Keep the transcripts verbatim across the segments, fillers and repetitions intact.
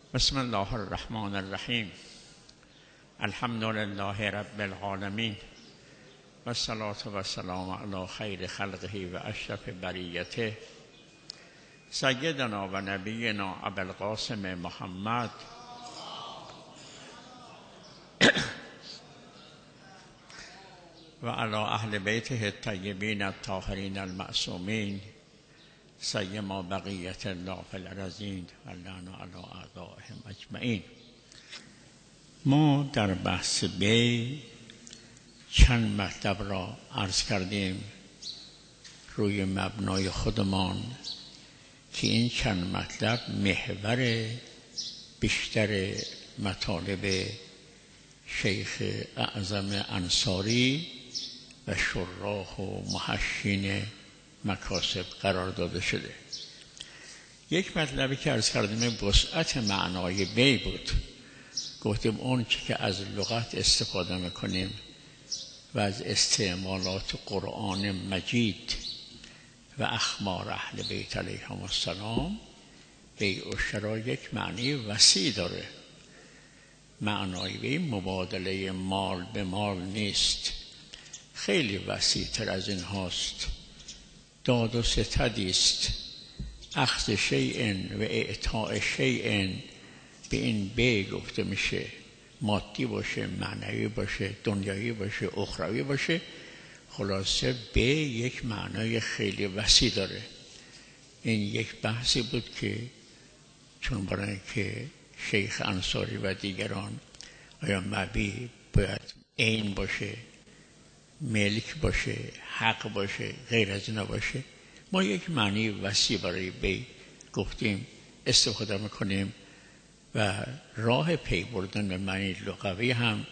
بسم الله الرحمن الرحیم. الحمد لله رب العالمین و الصلاة و السلام علی خیر خلقه و اشرف بریته سیدنا و نبینا ابوالقاسم محمد و علی اهل بیته الطیبین الطاهرین المعصومین سیما بقیت الله فی الارضین و لعن علی اعدائهم اجمعین. ما در بحث بی چند مطلب را عرض کردیم روی مبنای خودمان که این چند مطلب محور بیشتر مطالب شیخ اعظم انصاری و شراح و محشین مکاسب قرار داده شده. یک مطلبی که عرض کردیم وسعت معنای بی بود. گفتیم اون چی که از لغت استفاده میکنیم و از استعمالات قرآن مجید و اخبار اهل بیت علیهم السلام، بیع و شرا یک معنی وسیع داره. معنای بی مبادله مال به مال نیست، خیلی وسیع تر از این هاست. داد و ستدی است، اخذ شیء و اعطاء شیء به این بی گفته میشه. مادی باشه، معنوی باشه، دنیایی باشه، اخروی باشه. خلاصه بی یک معنای خیلی وسیع داره. این یک بحثی بود که چون برای که شیخ انصاری و دیگران آیا مبیع باید عین باشه، ملک باشه، حق باشه، غیر از اینا باشه، ما یک معنی وسیع برای بی گفتیم استفاده میکنیم و راه پی بردن به معنی لغوی هم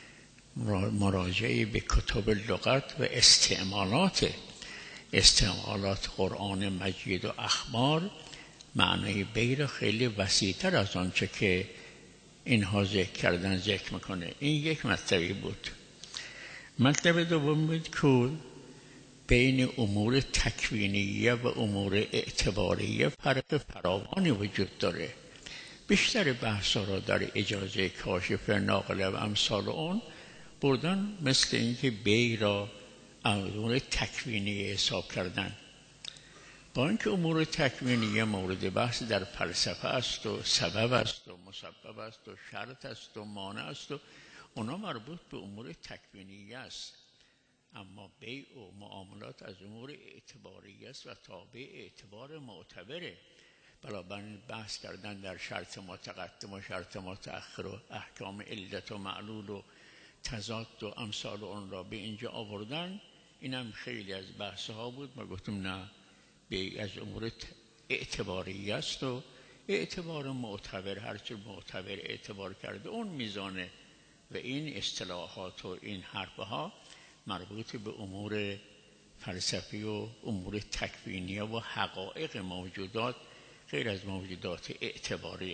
مراجعه به کتب لغت و استعمالات استعمالات قرآن مجید و اخبار معنی بی را خیلی وسیع‌تر از آنچه که اینها ذکر کردن ذکر میکنه. این یک مطلبی بود. مطلب دوم بود که بین امور تکوینیه و امور اعتباریه فرق فراوانی وجود داره. بیشتر بحثا را در اجازه کاشف ناقله و امثال اون بردن، مثل اینکه بی را امور تکوینی حساب کردن، با اینکه امور تکوینیه مورد بحث در فلسفه است و سبب است و مسبب است و شرط است و مانع است و اونا مربوط به امور تکوینیه است. اما بیع و معاملات از امور اعتباریه است و تابع اعتبار معتبره. بنابراین بحث کردن در شرط متقدم و شرط متأخر و احکام علت و معلول و تضاد و امثال اون را به اینجا آوردن، اینم خیلی از بحث ها بود. ما گفتم نه، بیع از امور اعتباریه است و اعتبار معتبر، هرچی معتبر اعتبار کرده اون میزانه. و این اصطلاحات و این حرفها مربوط به امور فلسفی و امور تکوینیه و حقایق موجودات غیر از موجودات اعتباریه.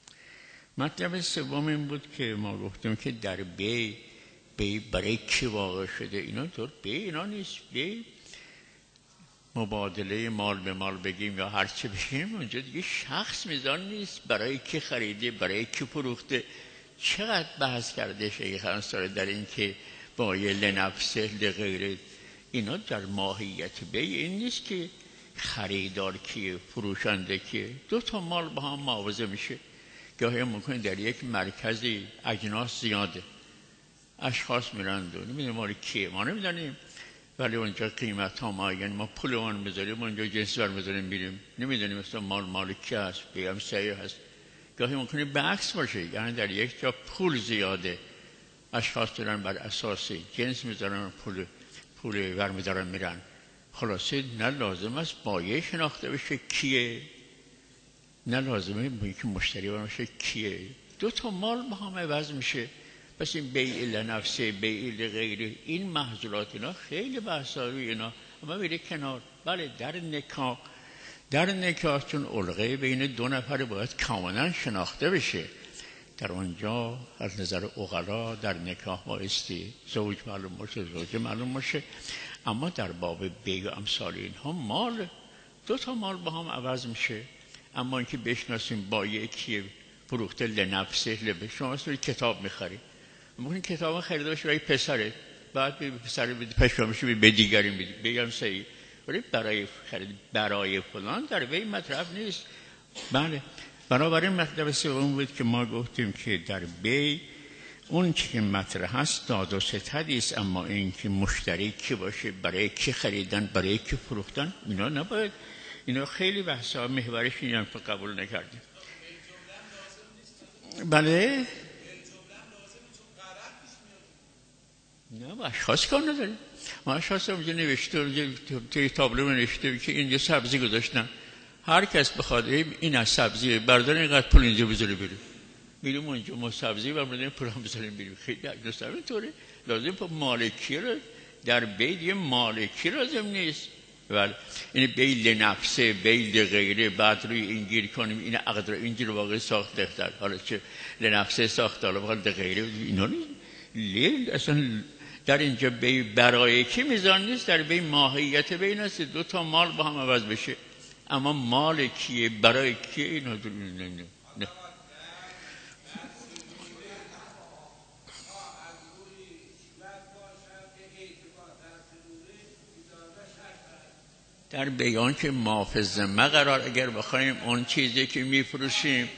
مطلب سوم این بود که ما گفتیم که در بی بی برای کی واقع شده. اینا طور بی اینا نیست. بی مبادله مال به مال بگیم یا هر چی بگیم، اونجا دیگه شخص میزان نیست. برای کی خریده، برای کی فروخته. چقدر بحث کرده شیخ انصاری در این که بایع لنفسه لغیره. اینا در ماهیت بی این نیست که خریدار کیه، فروشنده کیه. دو تا مال با هم معاوضه میشه. گاهی ممکنه در یک مرکزی اجناس زیاده، اشخاص میرند و نمیدونیم مال کیه، ما نمیدونیم، ولی اونجا قیمت ها معین، ما پولمان بذاریم اونجا جنس بر بذاریم میریم، نمیدونیم مثلا مال مال کی هست، بیم صحیح هست. گاهی ممکنه به عکس باشه، یعنی در یک جا پول زیاده، اشخاص دارن بر اساس جنس میذارن پول پول ور میذارن میرن. خلاصه نه لازم است بایع شناخته بشه کیه، نه لازمه که مشتری باشه کیه. دو تا مال با هم عوض میشه. پس این بیع لنفسه، بیع لغیره، این محصولات اینا خیلی بحثا روی اینا. اما میره کنار. بله در نکاح در نکاح چون علقه بین دو نفر باید کاملا شناخته بشه. در اونجا از نظر عقلا در نکاح بایستی زوج معلوم باشه، زوجه معلوم باشه. اما در باب بیع و امثال اینها مال، دو تا مال با هم عوض میشه. اما اینکه بشناسیم بایع کیه، فروخته لنفسه لبه. شما اصلا کتاب میخری، ممکن کتاب خریده باشه برای پسره، بعد به پسره بدی پشمامشو به دیگری بدی، بگم صحیح، ولی برای خرید برای فلان در وی مطرح نیست. بله، بنابراین مطلب سوم بود که ما گفتیم که در بی اون که مطرح هست داد و ستدی است، اما این که مشتری کی باشه، برای کی خریدن، برای کی فروختن، اینا نباید، اینا خیلی بحثا محورش اینم که قبول نکردیم. بله نه، با اشخاص کار نداریم. ما اشخاص اونجا نوشته، توی تابلو نوشته که اینجا سبزی گذاشتن، هر کس بخواد این از سبزی بردار اینقدر پول اینجا بذاره بره، میریم اونجا ما سبزی برداریم پول هم بذاریم بریم. خیلی درست همینطوره، لازم با مالکی رو در بیل یه مالکی لازم نیست. ولی این بیل لنفسه، بیل لغیره، بعد روی این گیر کنیم این عقد رو اینجور واقع ساخته در حالا چه لنفسه ساخته، حالا بخواد لغیره اینا نیست. لیل اصلا در اینجا بی برای کی میزان نیست، در بی ماهیت بین است دو تا مال با هم عوض بشه، اما مال کیه برای کیه اینا نه نه نه. در بیان که محافظه قرار، اگر بخوایم اون چیزی که میفروشیم،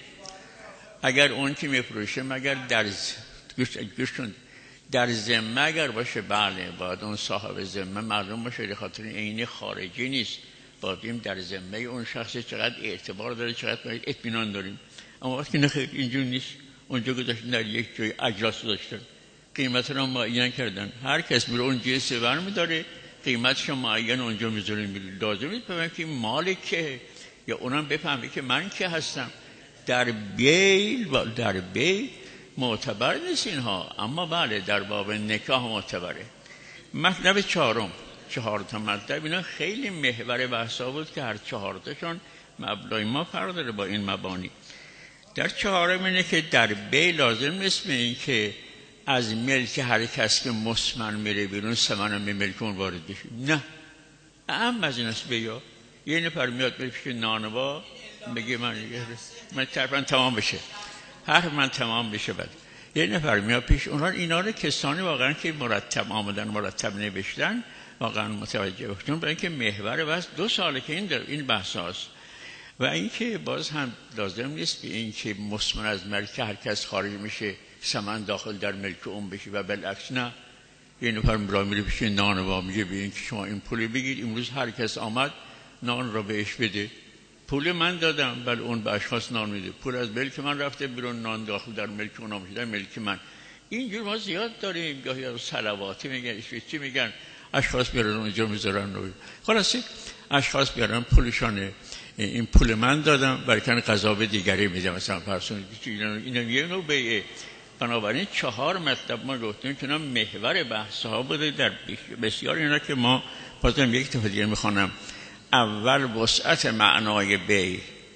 اگر اون که میفروشیم اگر در گوش گوشتون در ذمه اگر باشه، بله باید اون صاحب ذمه معلوم باشه، به خاطر عین خارجی نیست، باید در ذمه اون شخص چقدر اعتبار داره، چقدر باید اطمینان داریم. اما وقتی نه خیر اینجور نیست، اونجا گذاشتن در یک جای اجلاس گذاشتن، قیمت رو معین کردن، هر کس میره اون جنس برمی داره قیمتش رو معین اونجا میذاره میره. لازم نیست بفهمه که مال که، یا اونم بفهمه که من که هستم. در بیل و در بیل معتبر نیست اینها، اما بله در باب نکاح معتبره. مطلب چهارم، چهار تا مطلب اینا خیلی محور بحثا بود که هر چهار تاشون مبنای ما فرق داره با این مبانی. در چهارم اینه که در بی لازم نیست به این که از ملک هر کس که مسمن میره بیرون ثمن به ملک اون وارد بشه، نه، اهم از این است. بیا یه نفر میاد میره پیش نانوا بگه من من طرفاً تمام بشه، هر من تمام بشه، بعد یه نفر میاد پیش اونا، اینا رو کسانی واقعا که مرتب آمدن مرتب نوشتن واقعا متوجه بشن، برای اینکه محور بس دو ساله که این در این بحث هست. و اینکه باز هم لازم نیست به اینکه مسمن از ملک هر کس خارج میشه ثمن داخل در ملک اون بشه و بالعکس نه. یه نفر مرا میره پیش نانوا میگه به اینکه شما این پول بگید، امروز هر کس آمد نان را بهش بده، پول من دادم بل اون به اشخاص نان میده، پول از ملک من رفته بیرون، نان داخل در ملک اونا میشه، در ملک من. اینجور ما زیاد داریم، گاهی صلواتی میگن، چی میگن، اشخاص بیارن اونجا میذارن روی، خلاصی اشخاص بیارن پولشانه، این پول من دادم برای کنه قضا به دیگری میدم، مثلا فرسون اینا یه نوع بیعه. بنابراین چهار مطلب ما گفتیم که اینا محور بحث ها بوده در بسیار اینا که ما بازم یک دفعه دیگه میخوانم. اول وسعت معنای بی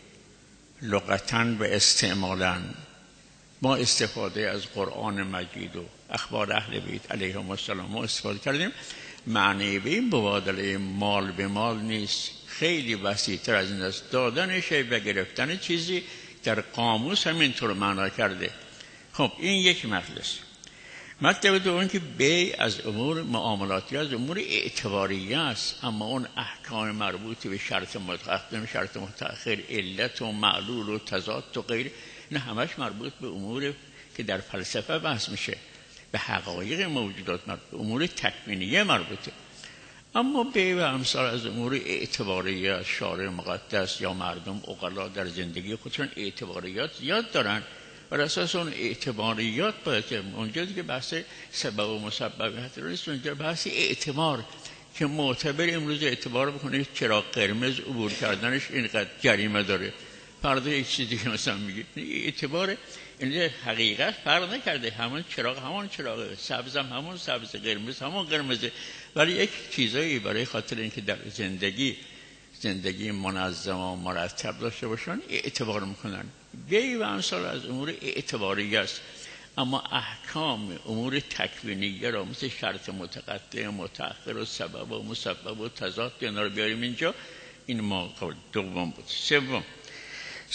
لغتاً و استعمالاً، ما استفاده از قرآن مجید و اخبار اهل بیت علیهم السلام ما استفاده کردیم. معنی بی مبادله مال به مال نیست، خیلی وسیع‌تر از این است، دادن شی و گرفتن چیزی در قاموس همینطور معنا کرده. خب این یک مطلب است. مطلب دوم که بی از امور معاملاتی، از امور اعتباریه است، اما اون احکام مربوط به شرط متقدم، شرط متأخر، علت و معلول و تضاد و غیره، نه همش مربوط به امور که در فلسفه بحث میشه، به حقایق موجودات مربوط، به امور تکوینیه مربوطه. اما بی و امثال از امور اعتباریه، از شارع مقدس یا مردم عقلا در زندگی خودشون اعتباریات زیاد دارن، بر اساس اون اعتباریات باید که اونجا دیگه بحث سبب و مسببیت نیست، اونجا بحث اعتبار که معتبر امروز اعتبار بکنه چراغ قرمز عبور کردنش اینقدر جریمه داره، فردا یک چیزی که مثلا میگه اعتبار این حقیقت فرق نکرده، همون چراغ همون چراغ، سبز هم همون سبز، قرمز همون قرمزه، ولی یک چیزایی برای خاطر اینکه در زندگی زندگی منظم و مرتب داشته باشن اعتبار میکنن. بی و امثال از امور اعتباری است، اما احکام امور تکوینیه را مثل شرط متقدم، متأخر و سبب و مسبب و تضاد اینا رو بیاریم اینجا، این ما دوم بود. سوم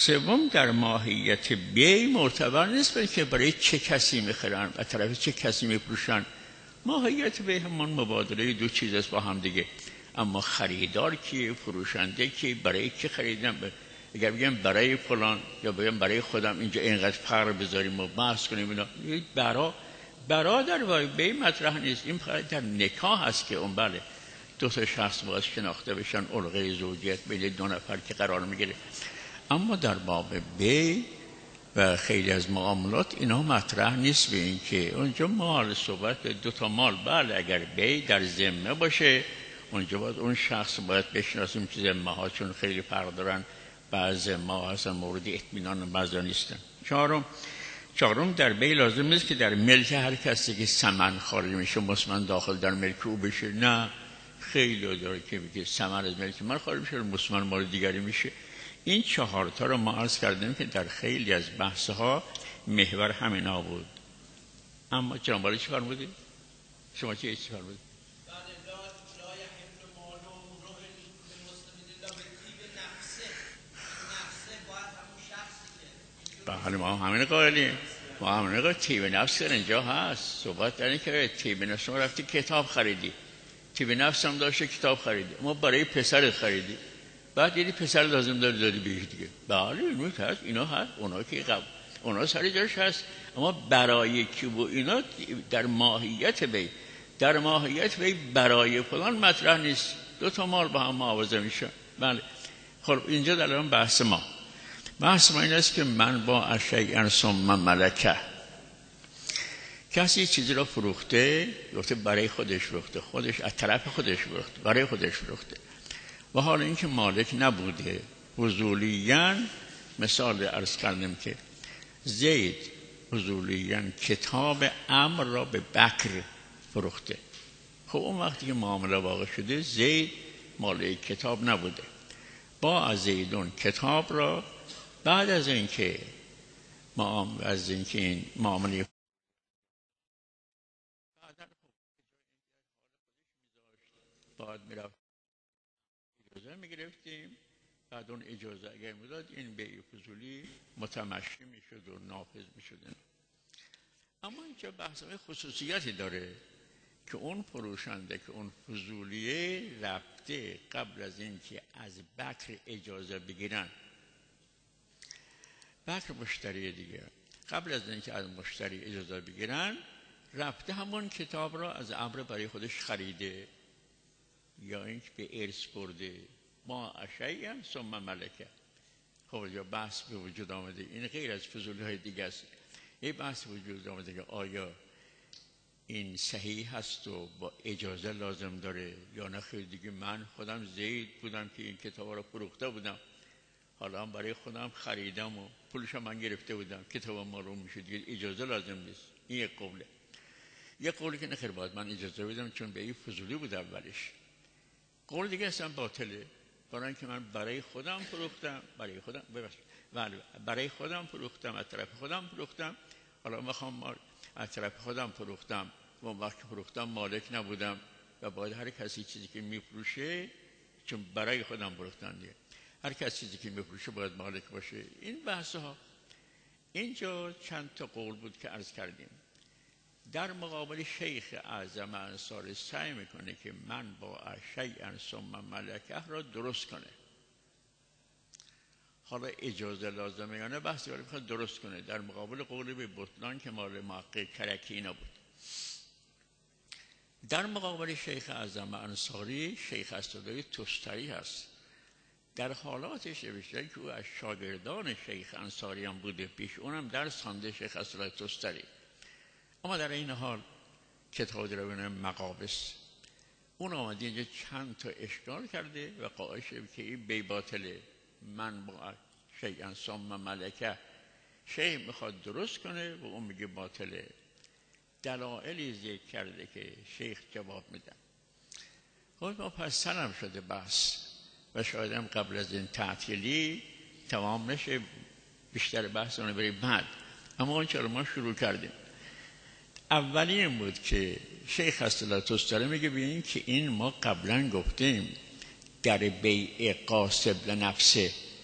سوم در ماهیت بی معتبر نیست برای که برای چه کسی میخرن و طرف چه کسی میفروشن. ماهیت بی همون مبادله دو چیز است با هم دیگه. اما خریدار کیه، فروشنده کیه، برای کی خریدم. اگر بگم برای فلان یا بگم برای خودم، اینجا اینقدر فرق بذاریم و بحث کنیم اینا، برا برا در بی مطرح نیست. این فقط در نکاح هست که اون بله دو تا شخص باید شناخته بشن، علقه زوجیت بین دو نفر که قرار میگیره. اما در باب بی و خیلی از معاملات اینا مطرح نیست. به این که اونجا مال صحبت دو تا مال، بله اگر بی در ذمه باشه اونجا باید اون شخص باید بشناسیم که ذمه ها چون خیلی فرق دارن، بعض ما اصلا مورد اطمینان بعضا نیستن. چهارم چهارم در بی لازم نیست که در ملک هر کسی که ثمن خارج میشه مسلمان داخل در ملک او بشه. نه، خیلی داره که میگه ثمن از ملک من خارج میشه مسلمان مال دیگری میشه. این چهار تا رو ما عرض کردیم که در خیلی از بحث ها محور همینا بود. اما جناب عالی چی فرمودید؟ شما چی چی فرمودید؟ بله ما همین قائلیم، ما همین قائلیم. تیب نفس اینجا هست. صحبت در این که تیب نفس ما رفتی کتاب خریدی، تیب نفس هم داشته کتاب خریدی، ما برای پسر خریدی، بعد یعنی پسر لازم داری داری بیش دیگه. بله اینو هست، اینا هست، اونا که قبل اونا سر جاش هست. اما برای کی و اینا در ماهیت بی در ماهیت بی برای فلان مطرح نیست. دو تا مال با هم معاوضه میشه. بله خب اینجا در الان بحث ما بحث ما این است که من با اشیاء ثم ملکه، کسی چیزی را فروخته، گفته برای خودش فروخته، خودش از طرف خودش فروخته، برای خودش فروخته و حالا اینکه مالک نبوده. حضولیاً مثال عرض کردم که زید حضولیاً کتاب امر را به بکر فروخته. خب اون وقتی که معامله واقع شده زید مالک کتاب نبوده، با از زیدون کتاب را بعد از اینکه ما از اینکه این معامله بعد میرفت اجازه میگرفتیم، بعد اون اجازه اگر میداد این بیع فضولی متمشی میشد و نافذ میشد. اما اینجا بحث خصوصیتی داره که اون فروشنده که اون فضولیه رفته قبل از اینکه از بکر اجازه بگیرن، بکر مشتری دیگه قبل از اینکه از مشتری اجازه بگیرن رفته همون کتاب را از امر برای خودش خریده یا اینکه به ارث برده. ما اشیاء ثم ملکه. خب یا بحث به وجود آمده، این غیر از فضولی های دیگه است. یه بحث وجود آمده که آیا این صحیح هست و با اجازه لازم داره یا نه. خیلی دیگه من خودم زید بودم که این کتاب را فروخته بودم، حالا هم برای خودم خریدم و پولش من گرفته بودم، کتاب معلوم میشه دیگه اجازه لازم نیست. این یک قوله. یک قولی که نخیر باید من اجازه بدم چون به این فضولی بود اولش. قول دیگه اصلا باطله، برای اینکه من برای خودم فروختم، برای خودم ببخشید برای خودم فروختم، از طرف خودم فروختم، حالا میخوام از طرف خودم فروختم و وقتی فروختم مالک نبودم و باید هر کسی چیزی که میفروشه، چون برای خودم فروختم دیگه، هر کسی چیزی که میفروشه باید مالک باشه. این بحث ها اینجا چند تا قول بود که عرض کردیم. در مقابل شیخ اعظم انصاری سعی میکنه که من با اشیاء ثم ملکه را درست کنه. حالا اجازه لازمه یا نه بحثی ولی میخواد درست کنه، در مقابل قول به بطلان که مال محقق کرکی اینا بود. در مقابل شیخ اعظم انصاری شیخ اسدالله تستری هست. در حالاتش نوشته که او از شاگردان شیخ انصاری هم بوده، پیش اونم درس خوانده شیخ اسدالله تستری. اما در این حال کتاب در بین مقابس اون آمده اینجا چند تا اشکال کرده و قائل شده که این بی باطله. من با شیئا ثم ملکه، شیخ میخواد درست کنه و اون میگه باطله. دلایلی ذکر کرده که شیخ جواب میدن. خب ما پس سنم شده بحث و شاید هم قبل از این تعطیلی تمام نشه، بیشتر بحث اون بریم بعد. اما اون چرا ما شروع کردیم. اولی این بود که شیخ اسدالله تستری میگه ببینید که این ما قبلا گفتیم در بیع قاصب لنفسه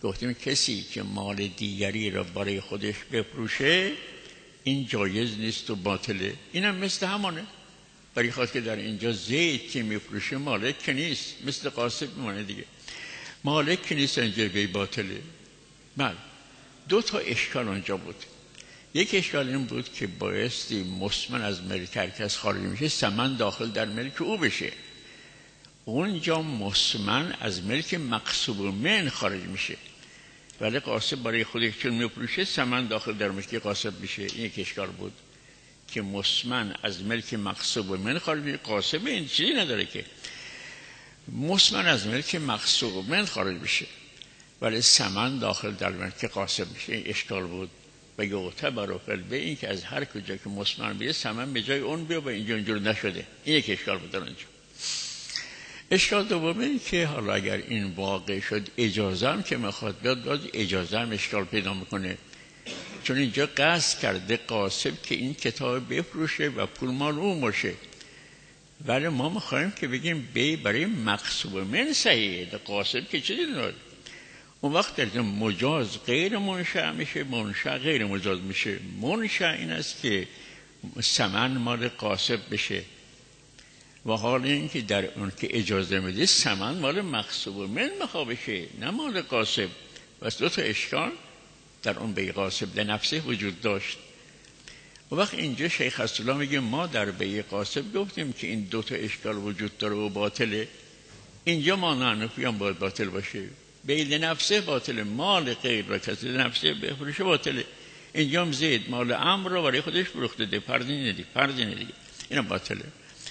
گفتیم کسی که مال دیگری را برای خودش بفروشه این جایز نیست و باطله. اینم مثل همانه، برای خاطر که در اینجا زید که میفروشه مالک که نیست، مثل قاسب میمونه دیگه، مالک که نیست، اینجا بی باطله. بله، دو تا اشکال اونجا بود. یک اشکال این بود که بایستی مسمن از ملک هر کس خارج میشه ثمن داخل در ملک او بشه. اونجا مسمن از ملک مغصوب من خارج میشه، ولی قاسب برای خودش چون میفروشه ثمن داخل در ملک قاسب میشه. این یک اشکال بود که مسمن از ملک مغصوب من خارج میشه. قاسب این چیزی نداره که مسمن از ملک مغصوب من خارج میشه ولی ثمن داخل در ملک قاسب میشه. این اشکال بود. و یعتبر فی البیع، این که از هر کجا که مسمن بیه ثمن به جای اون بیه و اینجا اینجور نشده. این یک اشکال بود در اونجا. اشکال دومه این که حالا اگر این واقع شد اجازه هم که میخواد بیاد باز اجازه هم اشکال پیدا میکنه، چون اینجا قصد کرده قاسب که این کتاب بفروشه و پول مال اون باشه، ولی ما میخوایم که بگیم بی برای مغصوب من صحیحه، قاسب که چیزی نداره. اون وقت در مجاز غیر منشأ میشه، منشأ غیر مجاز میشه. منشأ این است که ثمن مال قاسب بشه و حال این که در اون که اجازه میده ثمن مال مغصوب من میخواد بشه، نه مال قاسب. بس دو تا اشکال در اون بیع قاسب در نفسه وجود داشت. و وقت اینجا شیخ اسدالله میگه ما در بیع قاسب گفتیم که این دو تا اشکال وجود داره و باطله. اینجا ما نحنفی هم باید باطل باشه. بیع نفسه باطله، مال غیر را کسی نفسه بفروشه باطله. اینجا هم زید مال عمرو را برای خودش فروخته ده، پردی ندی پردی ندی اینا باطله.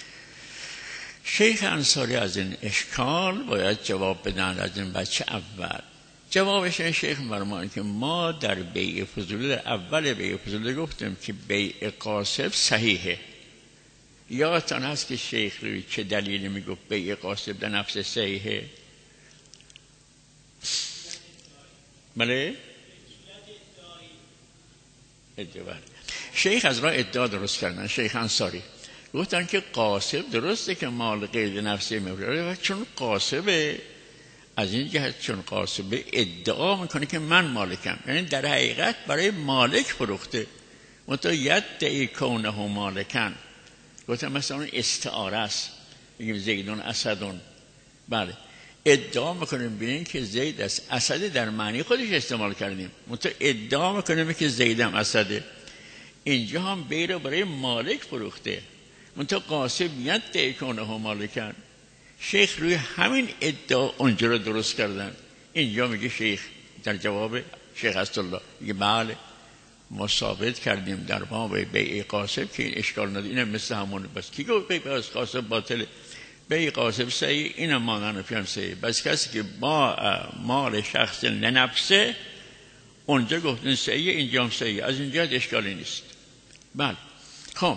شیخ انصاری از این اشکال باید جواب بدن از این بچه اول. جوابش این شیخ فرمایند که ما در بیع فضولی در اول بیع فضولی گفتیم که بیع قاسب صحیحه. یادتان هست که شیخ روی چه دلیلی میگفت بیع قاسب در نفس صحیحه؟ بله؟ ادعا. شیخ از راه ادعا درست کردن. شیخ انصاری گفتن که قاسب درسته که مال غیر نفسی میفروشه و چون قاسبه، از این جهت چون قاسبه ادعا میکنه که من مالکم، یعنی در حقیقت برای مالک فروخته. منتها یدعی کونه مالکن، گفتن مثلا اون استعاره است، میگیم زیدون اسدون. بله، ادعا میکنیم ببینیم که زید است. اسد در معنی خودش استعمال کردیم، منتها ادعا میکنیم که زیدم اسده. اینجا هم بی رو برای مالک فروخته، منتها قاسب یدعی کونه مالکن. شیخ روی همین ادعا اونجا رو درست کردن. اینجا میگه شیخ در جواب شیخ اسدالله میگه بله ما ثابت کردیم در باب بیع قاسب که این اشکال نداره. اینم مثل همونه. بس کی گفت بیع قاسب باطله؟ بیع قاسب صحیح، اینم ما نفیم صحیح. بس کسی که با مال شخص لنفسه اونجا گفتن صحیح، اینجا هم صحیح، از اینجا اشکالی نیست. بله. خب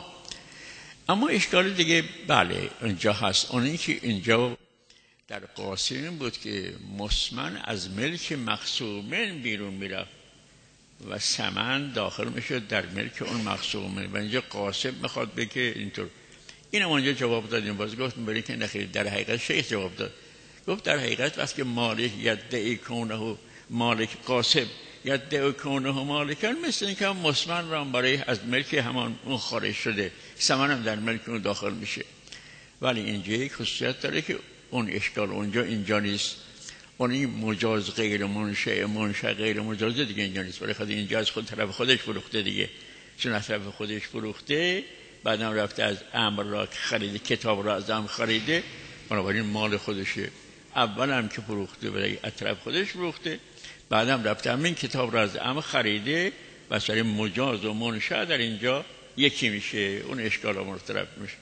اما اشکال دیگه بله اینجا هست. اون این که اینجا در قاسم بود که مسمن از ملک مغصوبن بیرون میرفت و ثمن داخل میشد در ملک اون مغصوبن و اینجا قاسم میخواد بگه اینطور. اینم اونجا جواب دادیم. باز گفت برای که نخیر در حقیقت شیخ جواب داد. گفت در حقیقت وقتی که مالک یدعی کونه مالک قاسب یدعی کونه مالکن، مثل این که مسمن را برای از ملک همان اون خارج شده، ثمن هم در ملک اون داخل میشه. ولی اینجا یک خصوصیت داره که اون اشکال اونجا اینجا نیست. اون این مجاز غیر منشأ منشأ غیر مجاز دیگه اینجا نیست. ولی خود اینجا از خود طرف خودش فروخته دیگه. چون از طرف خودش فروخته، بعدم رفته از امر را خریده، کتاب را از امر خریده، بنابراین مال خودشه. اول هم که فروخته برای از طرف خودش فروخته، بعدم رفته همین کتاب را از امر خریده و سر مجاز و منشأ در اینجا یکی میشه. اون اشکال مرتب میشه.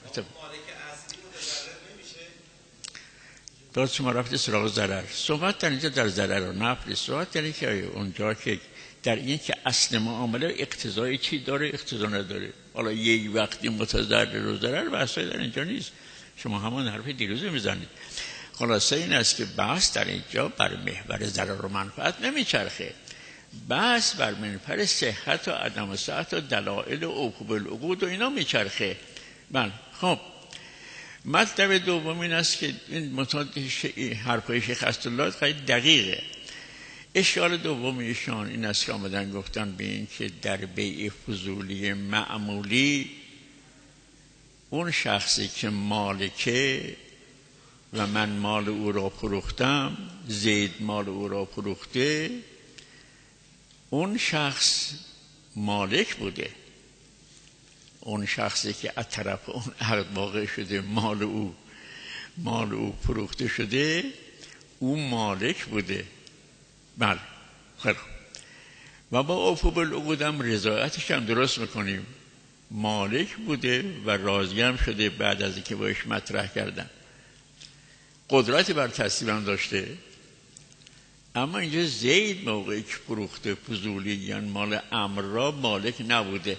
درست شما رفته سراغ ضرر. صحبت در اینجا در ضرر و نفع. صحبت در اینجا که اونجا که در این که اصل معامله اقتضای چی داره اقتضا نداره. حالا یک وقتی متضرر و ضرر بحثای در اینجا نیست. شما همون حرف دیروز میزنید. خلاصه این است که بحث در اینجا بر محور ضرر و منفعت نمیچرخه. بحث بر محور صحت و عدم صحت و دلایل و عقوب العقود و اینا میچرخه. بله. خب مطلب دوم این است که این متاد حرفای شیخ اسدالله خیلی دقیقه. اشکال دوم ایشان این است که آمدن گفتن به این که در بیع فضولی معمولی اون شخصی که مالکه و من مال او را فروختم، زید مال او را فروخته، اون شخص مالک بوده. اون شخصی که از طرف اون عقد واقع شده مال او مال او فروخته شده، او مالک بوده. بله خیلی خوب. و با اوفو بالعقود هم رضایتش هم درست میکنیم، مالک بوده و راضی هم شده بعد از اینکه باش مطرح کردن، قدرت بر تصدیق هم داشته. اما اینجا زید موقعی که فروخته فضولی یعنی مال امر را مالک نبوده.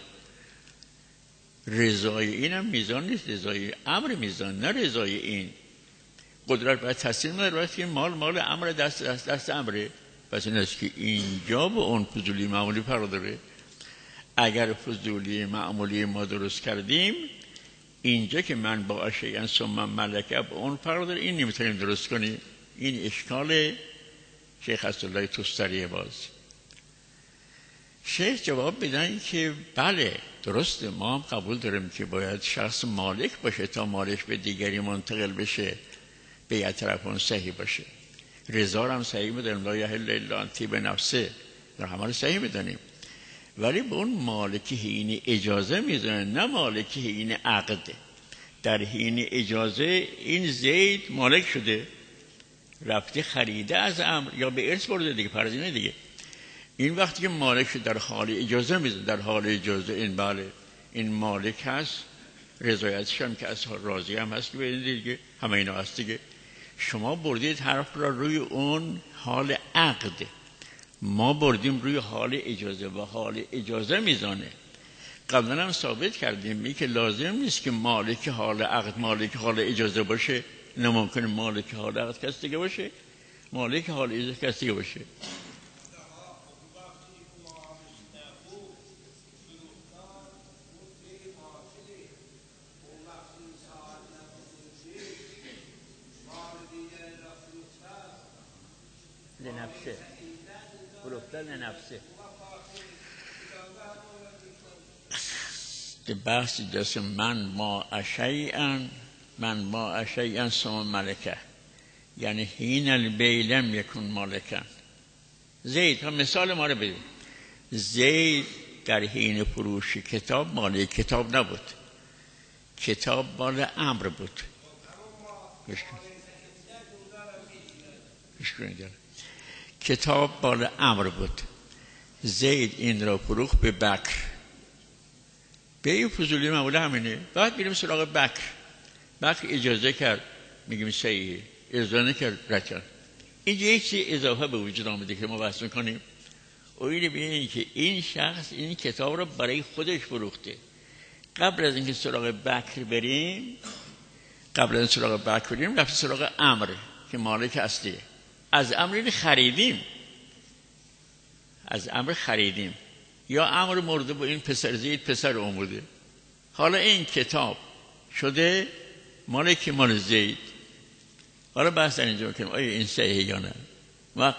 رضای این هم میزان نیست، رضای امر میزان، نه رضای این. قدرت بر تصدیق نداره که مال مال امر دست دست دست امره. پس این است که اینجا به اون فضولی معمولی فرق داره. اگر فضولی معمولی ما درست کردیم، اینجا که من با اشیاء ثم ملکه به اون فرق داره، این نمیتونیم درست کنیم. این اشکال شیخ اسدالله توستریه. باز شیخ جواب بدن که بله درسته، ما هم قبول داریم که باید شخص مالک باشه تا مالک به دیگری منتقل بشه، بیعت طرف اون صحیح باشه. رضا هم صحیح میدونیم، لا یحل الا ان طیب نفسه، در همه رو صحیح میدونیم. ولی به اون مالکی حین اجازه میزنه، نه مالکی حین عقده. در حین اجازه این زید مالک شده، رفته خریده از امر یا به ارث برده دیگه، فرضینه دیگه. این وقتی که مالک شده در حال اجازه میزنه، در حال اجازه این بله این مالک هست، رضایتش هم که از راضی هم هست که به دیگه همه اینا هست دیگه. شما بردید حرف را روی اون حال عقده، ما بردیم روی حال اجازه و حال اجازه میزانه. قبلا هم ثابت کردیم می که لازم نیست که مالک حال عقد مالک حال اجازه باشه، نممکنه مالک حال عقد کسی دیگه باشه، مالک حال اجازه کسی دیگه باشه. لنفسه فروختن لنفسه. که بحث جسم من ما اشیئا من ما اشیئا ثم ملکه، یعنی حین البیع لم یکن مالکا. زید هم مثال ما رو بدیم، زید در حین فروش کتاب مالک کتاب نبود، کتاب مال امر بود. کتاب مال امر بود. زید این را فروخت به بکر. به این فضولی معموله همینه. بعد میریم سراغ بکر. بکر اجازه کرد، میگیم صحیحه، اجازه نکرد رد کرد. اینجا یک چیز اضافه به وجود آمده که ما بحث میکنیم، و اینه ببینید که این شخص این کتاب را برای خودش فروخته. قبل از اینکه سراغ بکر بریم قبل از سراغ بکر بریم رفت سراغ امر که مالک اصلیه. از امر این خریدیم از امر خریدیم یا امر مرده با این پسر زید پسر اومده. حالا این کتاب شده مالک مال زید. حالا بحث در اینجا کنیم آیا این صحیحه یا نه. وقت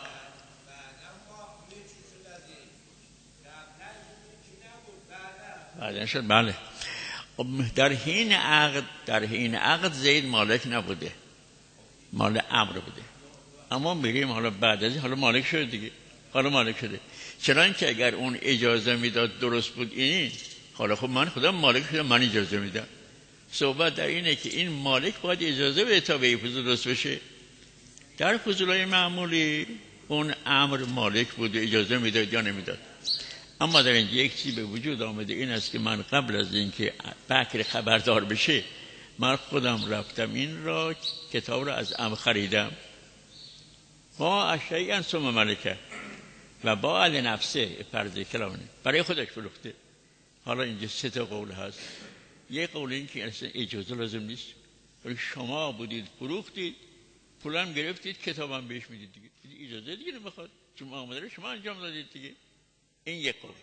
بعدن شد بله. در حین عقد در حین عقد زید مالک نبوده، مال امر بوده. اما میگیم حالا بعد از این حالا مالک شده دیگه، حالا مالک شده. چنانکه اگر اون اجازه میداد درست بود این، حالا خب من خودم مالک شدم، من اجازه میدم. صحبت در اینه که این مالک باید اجازه بده تا به فضول درست بشه. در فضولای معمولی اون امر مالک بود، اجازه میداد یا نمیداد. اما در اینجا یک چیز به وجود آمده، این است که من قبل از اینکه بکر خبردار بشه من خودم رفتم این را کتاب را از امر خریدم با اشیاء ثم ملکه و با علی نفسه فرض کلامه برای خودش فروخته. حالا اینجا سه تا قول هست. یک قول این که اصلا اجازه لازم نیست، ولی شما بودید فروختید، پولم گرفتید، کتابم بهش میدید دیگه، اجازه دیگه نمیخواد چون معامله رو شما انجام دادید دیگه. این یک قول.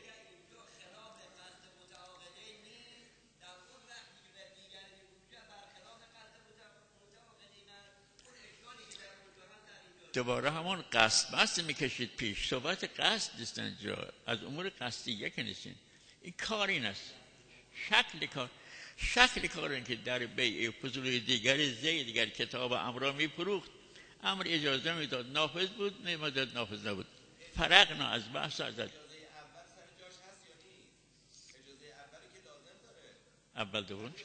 دوباره همون قصد بست میکشید پیش. صحبت قصد نیست اینجا، از امور قصدیه که نیستین. این کار این است، شکل کار. شکل کار این که در بیع فضولی دیگر زید دیگر کتاب امر را میفروخت، امر اجازه میداد، نافذ بود، نمیداد، نافذ نبود. فرق نه از بحث از اول دوم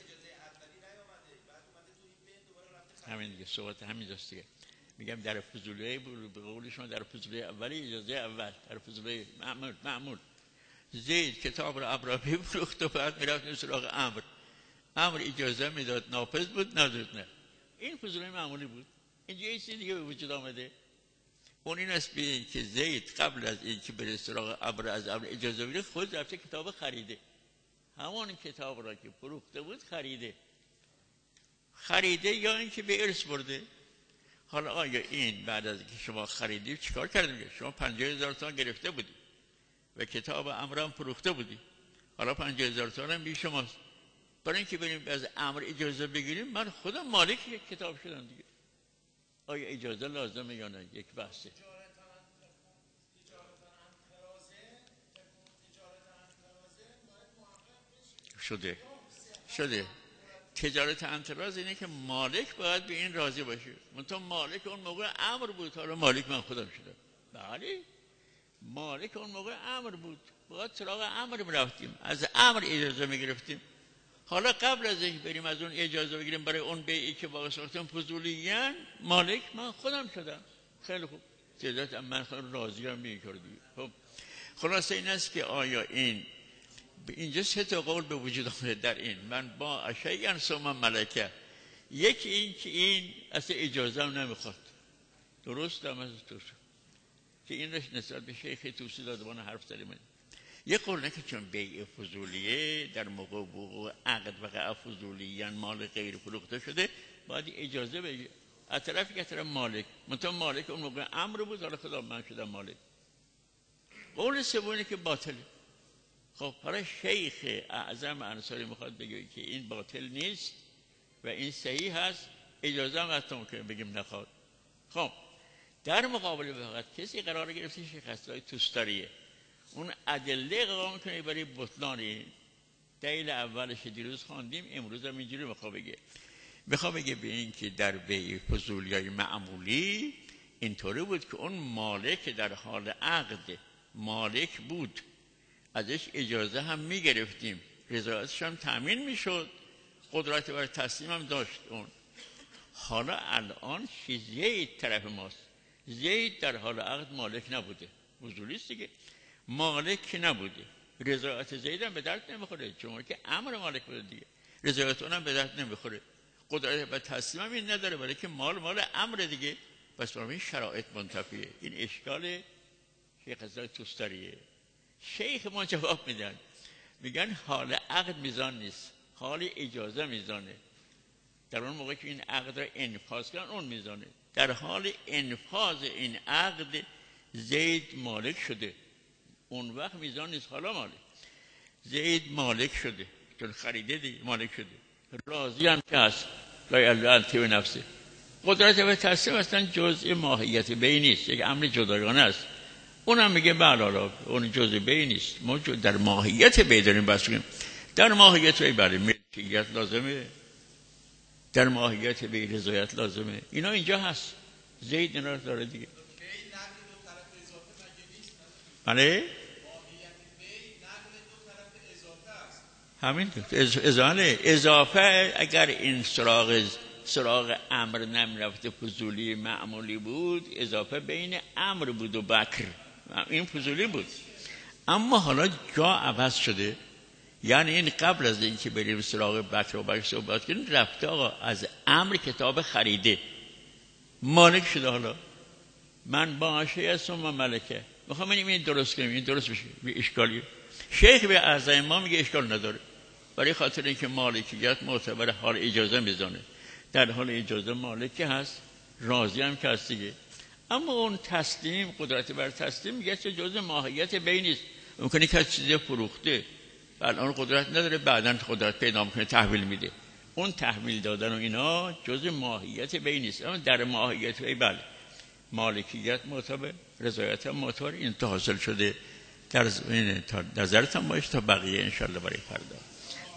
همین دیگه، صحبت همین جاست دیگه. میگم در فضولی به قول شما در فضولی اولی اجازه اول، در فضولی معمول معمول زید کتاب را امر میفروخت و بعد میرفت سراغ امر، امر اجازه میداد، نافذ بود، نداد نه. این فضولی معمولی بود. اینجا یه چیز دیگه به وجود آمده. اون این است که زید قبل از این که بره سراغ امر از امر اجازه بگیره، خود رفته کتاب خریده، همون کتاب را که فروخته بود خریده خریده یا اینکه به ارث برده. حالا آیا این بعد از اینکه شما خریدی چیکار کردید؟ شما پنجاه هزار تومان گرفته بودی و کتاب امرم فروخته بودی، حالا پنجاه هزار تومان هم بی شماست. برای اینکه بریم از امر اجازه بگیریم، من خودم مالک یک کتاب شدم دیگه. آیا اجازه لازمه یا نه؟ یک بحثه. شده شده تجارت انتراز اینه که مالک باید به این راضی باشه. منتها مالک اون موقع امر بود، حالا مالک من خودم شدم. بله مالک اون موقع امر بود، باید سراغ امر میرفتیم، از امر اجازه میگرفتیم. حالا قبل از اینکه بریم از اون اجازه بگیریم برای اون بیعی که باقی ساختم فضولیاً، مالک من خودم شدم. خیلی خوب، تجارت من خودم راضی هم میکردی. خب خلاصه این است که آیا این اینجا سه تا قول به وجود آمده در این من با شیئا ثم ملکه. یکی این که این اصلا اجازه هم نمیخواد، درست هم از تو که این رش نسبت به شیخ توسی دادبان حرف زدیم. یه قول نه که چون بیع فضولیه در موقع وقوع عقد وقع فضولیان مال غیر فروخته شده، باید اجازه بگیره از طرفی که طرف مالک، منتها مالک اون موقع امر بود، حالا خدا من شدم مالک. قول سومی که باطله. خب برای شیخ اعظم انصاری میخواد بگه که این باطل نیست و این صحیح هست، اجازه هم حتی ممکنه بگیم نخواد. خب در مقابل فقط کسی قرار گرفته شیخ اصلای توستاریه، اون ادله قرار میکنه برای بطلانی. دلیل اولش دیروز خواندیم، امروز هم اینجوری میخواد بگه میخواد بگه به این که در بیع فضولیای معمولی اینطوری بود که اون مالک در حال عقد مالک بود، ازش اجازه هم میگرفتیم، رضایتش هم تامین میشد، قدرت بر تسلیم هم داشت اون. حالا الان زید طرف ماست، زید در حال عقد مالک نبوده، فضولیست دیگه، مالک نبوده، رضایت زید هم به درد نمیخوره، چون که امر مالک بوده دیگه، رضایت اونم به درد نمیخوره، قدرت بر تسلیم هم این نداره، برای که مال مال امر دیگه. پس برای این شرایط منتفیه. این اشکال شیخ حضرت توستاریه. شیخ ما جواب میدن، میگن حال عقد میزان نیست، حال اجازه میزانه. در اون موقع که این عقد را انفاذ کردن اون میزانه. در حال انفاذ این عقد زید مالک شده، اون وقت میزان نیست. حالا مالک زید مالک شده، چون خریده دیگه مالک شده، راضی هم که هست، لا اله الا نفسه. قدرت به تسلیم اصلا جزء ماهیت بی نیست، یک امر جداگانه است. اونم میگه بله، اون جزء بی نیست، ما در ماهیت بی داریم بس کنیم. در ماهیت بی بله ملکیت لازمه، در ماهیت بی رضایت لازمه، اینا اینجا هست. زید اینا رو داره دیگه. بله همین اضافه اضافه اگر این سراغ سراغ امر نمیرفته فضولی معمولی بود، اضافه بین امر بود و بکر، این فضولی بود. اما حالا جا عوض شده، یعنی این قبل از اینکه بریم سراغ بکر و بکر صحبت کنیم، رفته آقا از امر کتاب خریده مالک شده. حالا من باشه هستم و ملکه میخوام این درست کنیم، این درست بشه، بی اشکالی. شیخ به اعظم ما میگه اشکال نداره، برای خاطر اینکه مالکیت معتبر حال اجازه میزانه، در حال اجازه مالک هست، راضی هم که هست دیگه. اما اون تسلیم، قدرت بر تسلیم میگه چه جزء ماهیت بی نیست. ممکنه که چیزی فروخته الان قدرت نداره، بعداً قدرت پیدا میکنه تحویل میده، اون تحویل دادن و اینا جزء ماهیت بی نیست. اما در ماهیت بی بله. مالکیت معتبر، رضایت هم معتبر. این تا حاصل شده در زمین تا نظرتان باشه تا بقیه انشالله برای فردا.